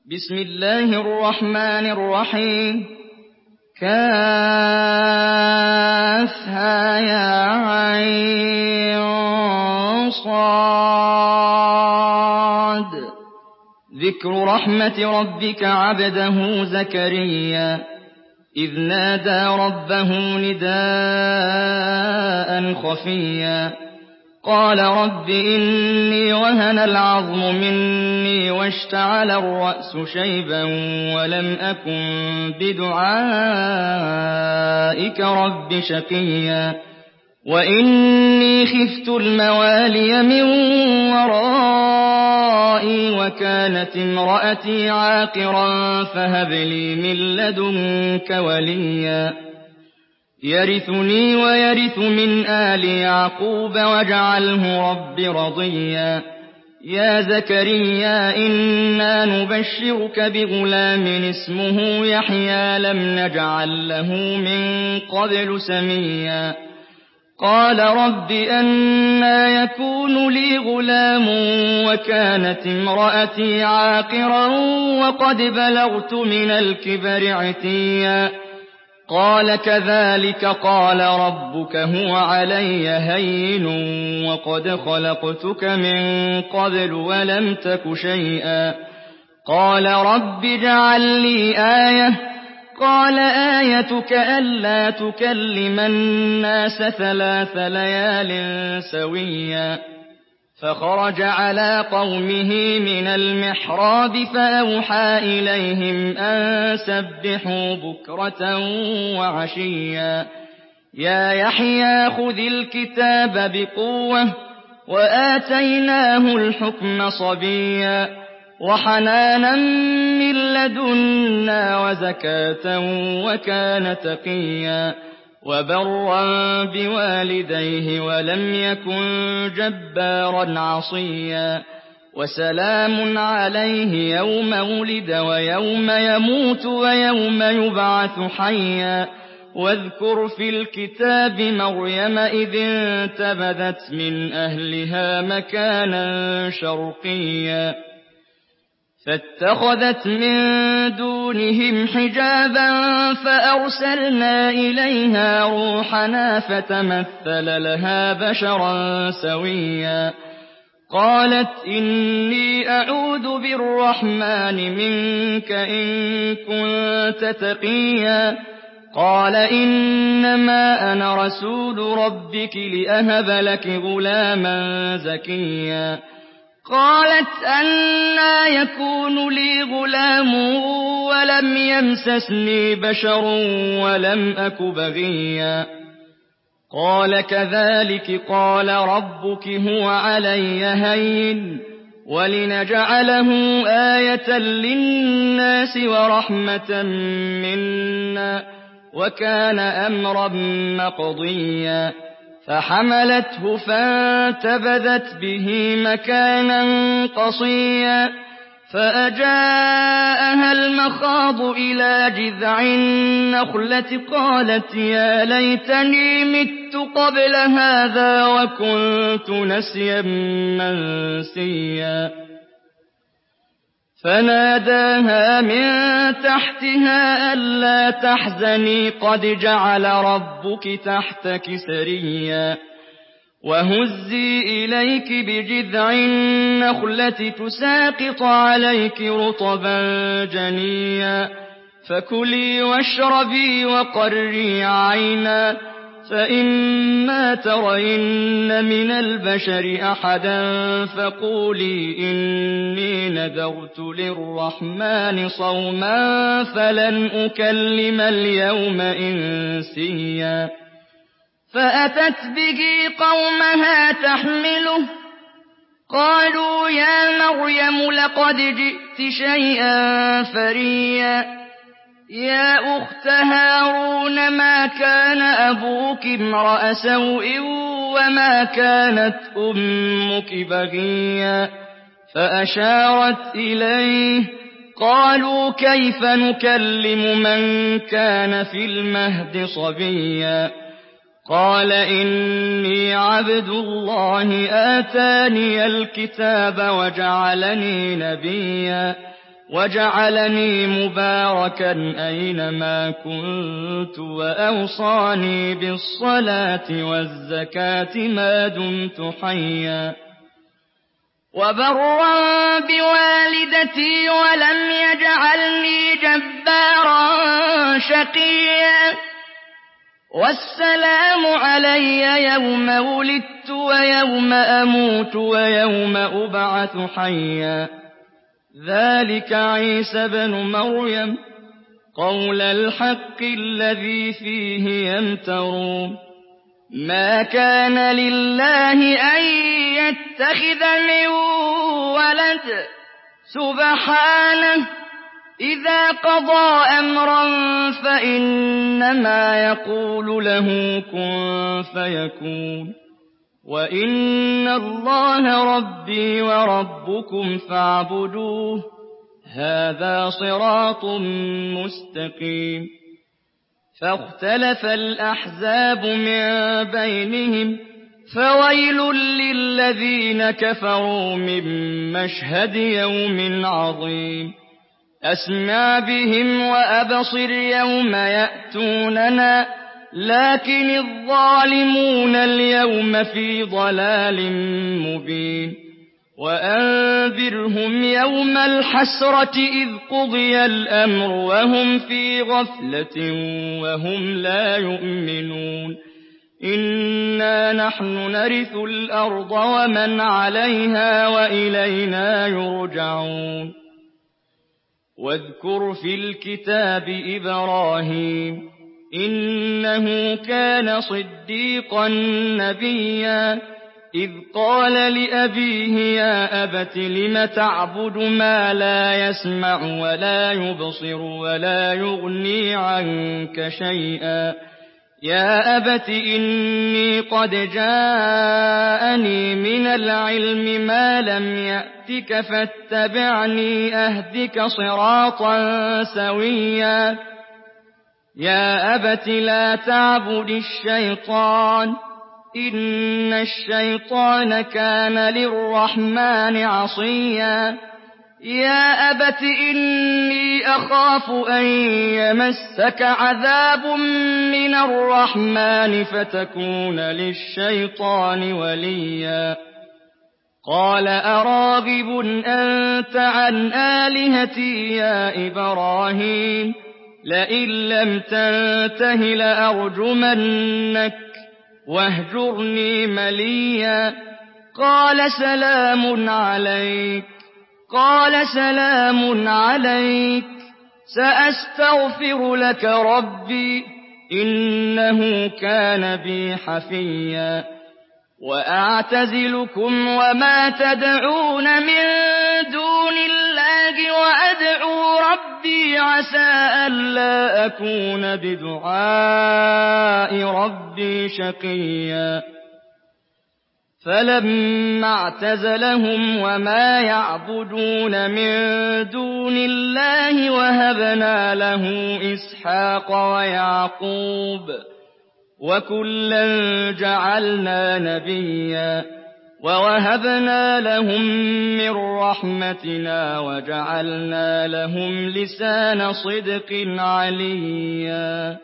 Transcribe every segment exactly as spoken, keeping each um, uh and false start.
بسم الله الرحمن الرحيم كافها يا عين صاد ذكر رحمة ربك عبده زكريا إذ نادى ربه نداء خفيا قال رب إني وهن العظم مني واشتعل الرأس شيبا ولم أكن بدعائك رب شقيا وإني خفت الموالي من ورائي وكانت امرأتي عاقرا فهب لي من لدنك وليا يرثني ويرث من آل يعقوب واجعله رب رضيا يا زكريا إنا نبشرك بغلام اسمه يحيى لم نجعل له من قبل سميا قال رب أنى يكون لي غلام وكانت امرأتي عاقرا وقد بلغت من الكبر عتيا قال كذلك قال ربك هو علي هين وقد خلقتك من قبل ولم تك شيئا قال رب اجعل لي آية قال آيتك ألا تكلم الناس ثلاث ليال سويا فخرج على قومه من المحراب فأوحى إليهم أن سبحوا بكرة وعشيا يا يحيى خذ الكتاب بقوة وآتيناه الحكم صبيا وحنانا من لدنا وزكاة وكان تقيا وبرا بوالديه ولم يكن جبارا عصيا وسلام عليه يوم ولد ويوم يموت ويوم يبعث حيا واذكر في الكتاب مريم إذ انتبذت من أهلها مكانا شرقيا فاتخذت من دونهم حجابا فأرسلنا إليها روحنا فتمثل لها بشرا سويا قالت إني أعوذ بالرحمن منك إن كنت تقيا قال إنما أنا رسول ربك لأهب لك غلاما زكيا قالت أنى يكون لي غلام ولم يمسسني بشر ولم أك بغيا قال كذلك قال ربك هو علي هين ولنجعله آية للناس ورحمة منا وكان أمرا مقضيا فحملته فانتبذت به مكانا قصيا فأجاءها المخاض إلى جذع النخلة قالت يا ليتني مت قبل هذا وكنت نسيا منسيا فناداها من تحتها ألا تحزني قد جعل ربك تحتك سريا وهزي إليك بجذع النخلة تساقط عليك رطبا جنيا فكلي واشربي وقري عينا فإما ترين من البشر أحدا فقولي إني نذرت للرحمن صوما فلن أكلم اليوم إنسيا فأتت به قومها تحمله قالوا يا مريم لقد جئت شيئا فريا يا أخت هارون ما كان أبوك امرأ سوء وما كانت أمك بغيا فأشارت إليه قالوا كيف نكلم من كان في المهد صبيا قال إني عبد الله آتاني الكتاب وجعلني نبيا وجعلني مباركا أينما كنت وأوصاني بالصلاة والزكاة ما دمت حيا وبرا بوالدتي ولم يجعلني جبارا شقيا والسلام علي يوم ولدت ويوم أموت ويوم أبعث حيا ذلك عيسى بن مريم قول الحق الذي فيه يمترون ما كان لله أن يتخذ من ولد سبحانه إذا قضى أمرا فإنما يقول له كن فيكون وإن الله ربي وربكم فاعبدوه هذا صراط مستقيم فاختلف الأحزاب من بينهم فويل للذين كفروا من مشهد يوم عظيم أسمع بهم وأبصر يوم يأتوننا لكن الظالمون اليوم في ضلال مبين وأنذرهم يوم الحسرة إذ قضي الأمر وهم في غفلة وهم لا يؤمنون إنا نحن نرث الأرض ومن عليها وإلينا يرجعون واذكر في الكتاب إبراهيم إنه كان صديقا نبيا إذ قال لأبيه يا أبت لم تعبد ما لا يسمع ولا يبصر ولا يغني عنك شيئا يا أبت إني قد جاءني من العلم ما لم يأتك فاتبعني أهدك صراطا سويا يا أبت لا تعبد الشيطان إن الشيطان كان للرحمن عصيا يا أبت إني أخاف أن يمسك عذاب من الرحمن فتكون للشيطان وليا قال أراغب أنت عن آلهتي يا إبراهيم لئن لم تنته لأرجمنك واهجرني مليا قال سلام عليك قال سلام عليك سأستغفر لك ربي إنه كان بي حفيا وأعتزلكم وما تدعون من دون الله وأدعو ربي عسى ألا أكون بدعاء ربي شقيا فلما اعتزلهم وما يعبدون من دون الله وهبنا له إسحاق ويعقوب وكلا جعلنا نبيا ووهبنا لهم من رحمتنا وجعلنا لهم لسان صدق عليا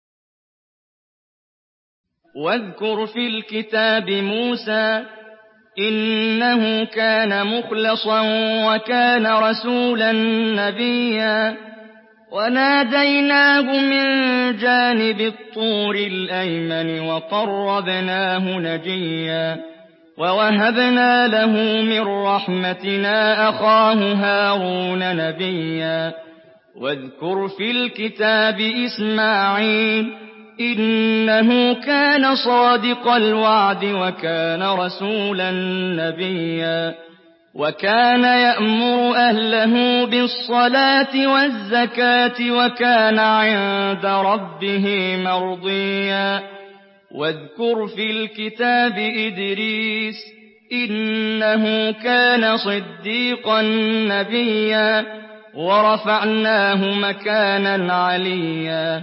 واذكر في الكتاب موسى إنه كان مخلصا وكان رسولا نبيا وناديناه من جانب الطور الأيمن وقربناه نجيا ووهبنا له من رحمتنا أخاه هارون نبيا واذكر في الكتاب إسماعيل إنه كان صادق الوعد وكان رسولا نبيا وكان يأمر أهله بالصلاة والزكاة وكان عند ربه مرضيا واذكر في الكتاب إدريس إنه كان صديقا نبيا ورفعناه مكانا عليا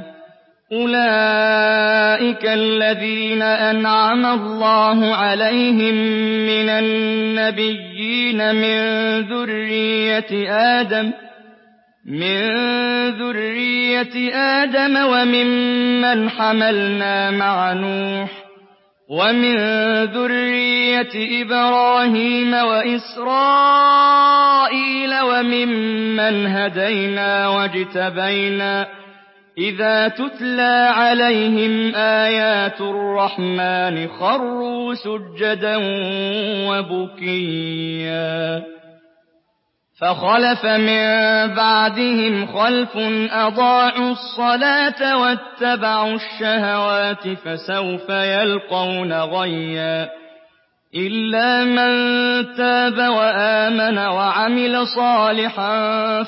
أولئك الذين أنعم الله عليهم من النبيين من ذرية آدم مِن ذُرِّيَّةِ آدَمَ وَمِمَّنْ حَمَلْنَا مَعَ نُوحٍ وَمِن ذُرِّيَّةِ إِبْرَاهِيمَ وَإِسْرَائِيلَ وَمِمَّنْ هَدَيْنَا وَاجْتَبَيْنَا إِذَا تُتْلَىٰ عَلَيْهِمْ آيَاتُ الرَّحْمَٰنِ خَرُّوا سُجَّدًا وَبُكِيًّا فَخَلَفَ مِن بَعْدِهِمْ خَلْفٌ أَضَاعُوا الصَّلَاةَ وَاتَّبَعُوا الشَّهَوَاتِ فَسَوْفَ يَلْقَوْنَ غَيًّا إِلَّا مَن تَابَ وَآمَنَ وَعَمِلَ صَالِحًا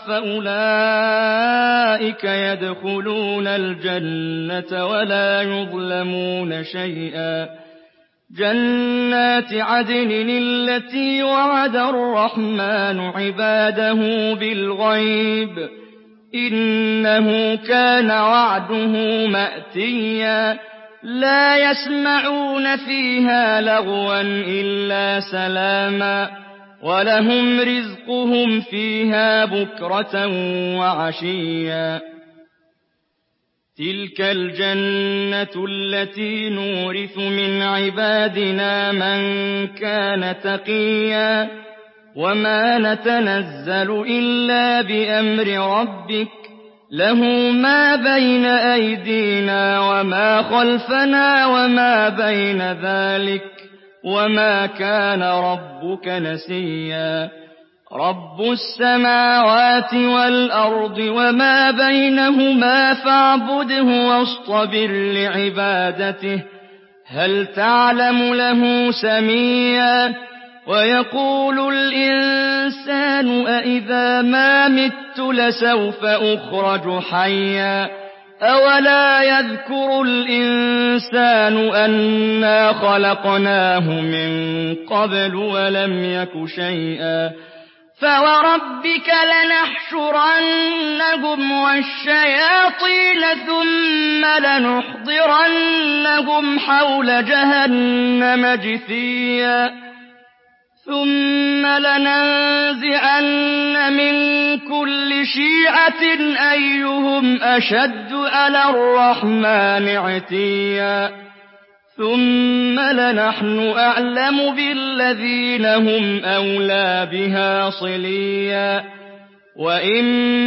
فَأُولَٰئِكَ يَدْخُلُونَ الْجَنَّةَ وَلَا يُظْلَمُونَ شَيْئًا جَنَّاتِ عَدْنٍ الَّتِي وَعَدَ الرَّحْمَٰنُ عِبَادَهُ بِالْغَيْبِ ۚ إِنَّهُ كَانَ وَعْدُهُ مَأْتِيًّا لَّا يَسْمَعُونَ فِيهَا لَغْوًا إِلَّا سَلَامًا وَلَهُمْ رِزْقُهُمْ فِيهَا بُكْرَةً وَعَشِيًّا تِلْكَ الْجَنَّةُ الَّتِي نُورِثُ مِنْ عِبَادِنَا مَن كَانَ تَقِيًّا وَمَا نَتَنَزَّلُ إِلَّا بِأَمْرِ رَبِّكَ لَهُ مَا بَيْنَ أَيْدِينَا وَمَا خَلْفَنَا وَمَا بَيْنَ ذَٰلِكَ وَمَا كَانَ رَبُّكَ نَسِيًّا رَبُّ السَّمَاوَاتِ وَالْأَرْضِ وَمَا بَيْنَهُمَا فَاعْبُدْهُ وَاصْطَبِرْ لِعِبَادَتِهِ هَلْ تَعْلَمُ لَهُ سَمِيًّا وَيَقُولُ الْإِنسَانُ أَإِذَا مَا مِتُّ لَسَوْفَ أُخْرَجُ حَيًّا أَوَلَا يَذْكُرُ الْإِنسَانُ أَنَّا خَلَقْنَاهُ مِن قَبْلُ وَلَمْ يَكُ شَيْئًا فَوَرَبِّكَ لَنَحْشُرَنَّهُمْ وَالشَّيَاطِينَ ثُمَّ لَنُحْضِرَنَّهُمْ حَوْلَ جَهَنَّمَ جِثِيًّا ثُمَّ لَنَنزِعَنَّ مِن كُلِّ شِيعَةٍ أَيُّهُمْ أَشَدُّ عَلَى الرَّحْمَٰنِ عِتِيًّا ثُمَّ لَنَحْنُ أَعْلَمُ بِالَّذِينَ هُمْ أَوْلَىٰ بِهَا صِلِيًّا وَإِن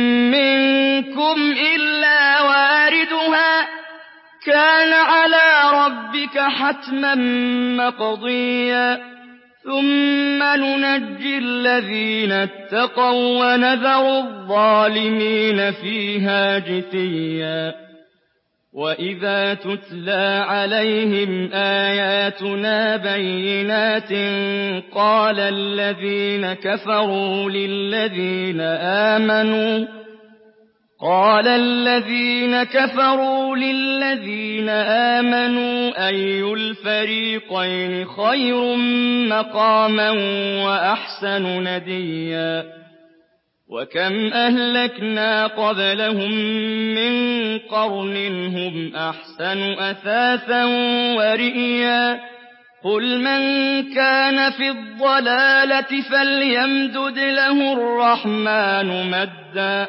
مِّنكُمْ إِلَّا وَارِدُهَا كَانَ عَلَىٰ رَبِّكَ حَتْمًا مَّقْضِيًّا ثُمَّ نُنَجِّي الَّذِينَ اتَّقَوا وَّنَذَرُ الظَّالِمِينَ فِيهَا جِثِيًّا وَإِذَا تُتْلَىٰ عَلَيْهِمْ آيَاتُنَا بَيِّنَاتٍ قَالَ الَّذِينَ كَفَرُوا لِلَّذِينَ آمَنُوا قَالَ الَّذِينَ كَفَرُوا لِلَّذِينَ آمَنُوا أَيُّ الْفَرِيقَيْنِ خَيْرٌ مَّقَامًا وَأَحْسَنُ نَدِيًّا وَكَمْ أَهْلَكْنَا قَبْلَهُم مِّن قَرْنٍ هُمْ أَحْسَنُ أَثَاثًا وَرِئْيًا قُلْ مَن كَانَ فِي الضَّلَالَةِ فَلْيَمْدُدْ لَهُ الرَّحْمَٰنُ مَدًّا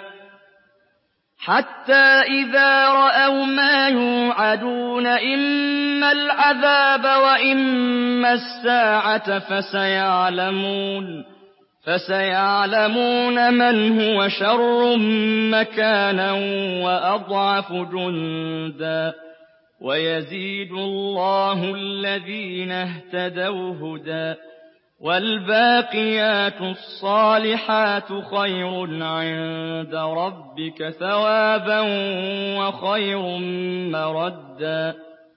حَتَّىٰ إِذَا رَأَوْا مَا يُوعَدُونَ إِمَّا الْعَذَابَ وَإِمَّا السَّاعَةَ فَسَيَعْلَمُونَ فَسَيَعْلَمُونَ مَنْ هُوَ شَرٌّ مَّكَانًا وَأَضْعَفُ جُندًا وَيَزِيدُ اللَّهُ الَّذِينَ اهْتَدَوْا هُدًى وَالْبَاقِيَاتُ الصَّالِحَاتُ خَيْرٌ عِندَ رَبِّكَ ثَوَابًا وَخَيْرٌ مَّرَدًّا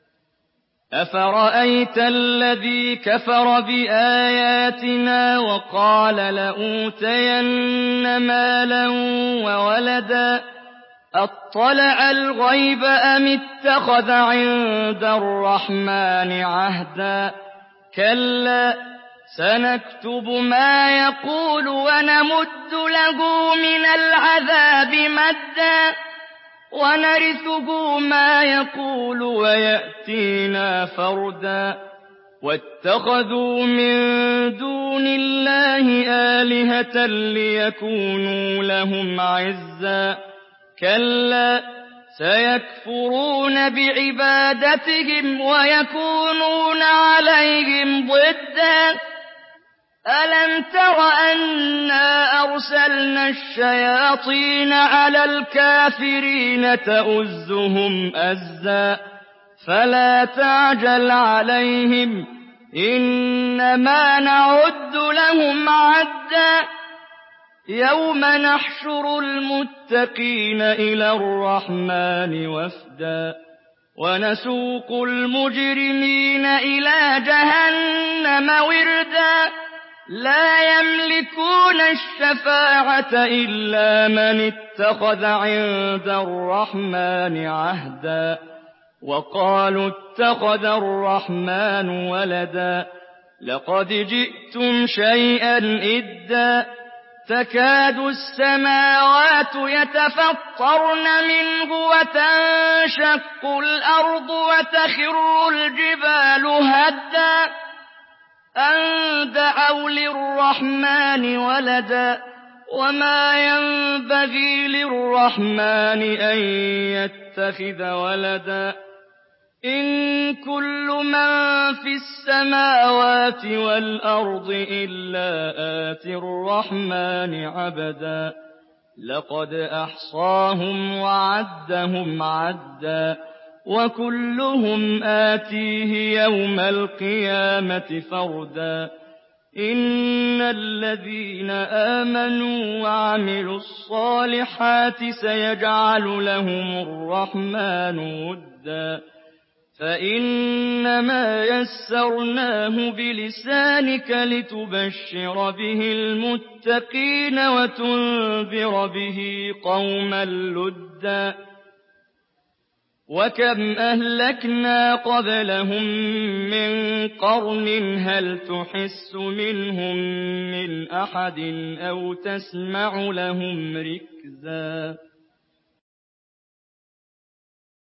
أَفَرَأَيْتَ الَّذِي كَفَرَ بِآيَاتِنَا وَقَالَ لَأُوتَيَنَّ مَالًا وَوَلَدًا أَطَّلَعَ الْغَيْبَ أَمِ اتَّخَذَ عِندَ الرَّحْمَٰنِ عَهْدًا كَلَّا سَنَكْتُبُ مَا يَقُولُ وَنَمُدُّ لَهُ مِنَ الْعَذَابِ مَدًّا وَنَرِثُهُ مَا يَقُولُ وَيَأْتِينَا فَرْدًا واتخذوا من دون الله آلهة ليكونوا لهم عزا كلا سيكفرون بعبادتهم ويكونون عليهم ضدا ألم تر أنا أرسلنا الشياطين على الكافرين تؤزهم أزا فلا تعجل عليهم إنما نعد لهم عدا يوم نحشر المتقين إلى الرحمن وفدا ونسوق المجرمين إلى جهنم وردا لا يملكون الشفاعة إلا من اتخذ عند الرحمن عهدا وقالوا اتخذ الرحمن ولدا لقد جئتم شيئا إدا تكاد السماوات يتفطرن منه وتنشق الأرض وتخر الجبال هدا أن دعوا للرحمن ولدا وما ينبغي للرحمن أن يتخذ ولدا إن كل من في السماوات والأرض إلا آتي الرحمن عبدا لقد أحصاهم وعدهم عدا وكلهم آتيه يوم القيامة فردا إن الذين آمنوا وعملوا الصالحات سيجعل لهم الرحمن ودا فإنما يسرناه بلسانك لتبشر به المتقين وتنذر به قوما لدا وكم أهلكنا قبلهم من قرن هل تحس منهم من أحد أو تسمع لهم ركزا